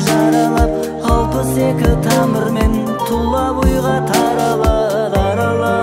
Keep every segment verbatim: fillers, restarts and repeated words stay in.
жаралап, алпыс эки тамырмен тула буйга тарала, тарала.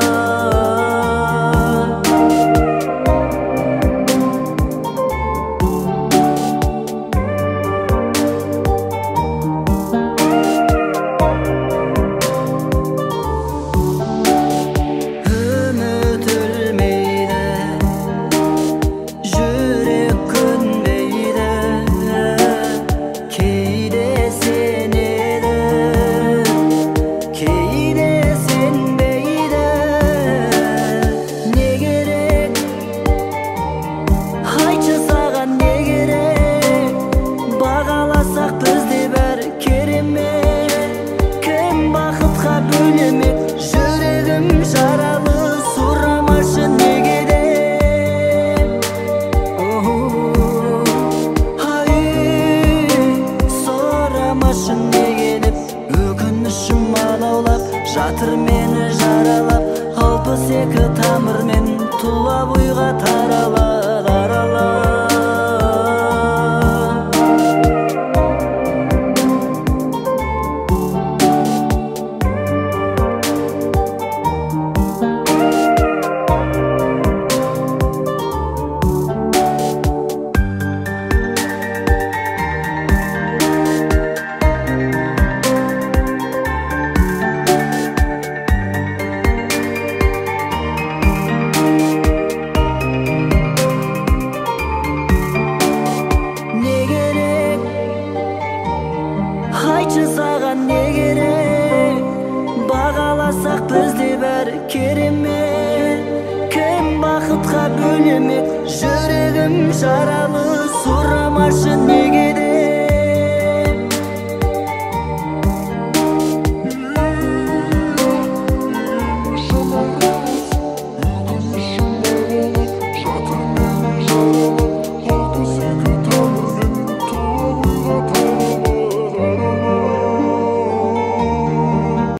Жатыр мені жаралап, алпыс эки тамырмен тула буйга тарала, тарала. Айтшы саған не керек, бағаласақ бізде бәрі керемет. Кім бақытқа бөлемек, жүрегім жаралы, сұрамашы неге де.